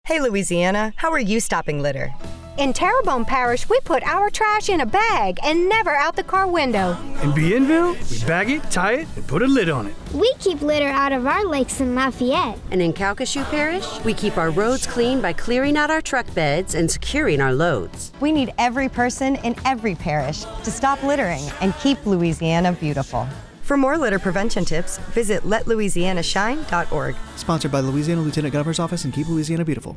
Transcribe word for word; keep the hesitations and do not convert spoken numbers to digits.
Hey, Louisiana, how are you stopping litter? In Terrebonne Parish, we put our trash in a bag and never out the car window. In Bienville, we bag it, tie it, and put a lid on it. We keep litter out of our lakes in Lafayette. And in Calcasieu Parish, we keep our roads clean by clearing out our truck beds and securing our loads. We need every person in every parish to stop littering and keep Louisiana beautiful. For more litter prevention tips, visit let louisiana shine dot org. Sponsored by Louisiana Lieutenant Governor's Office and Keep Louisiana Beautiful.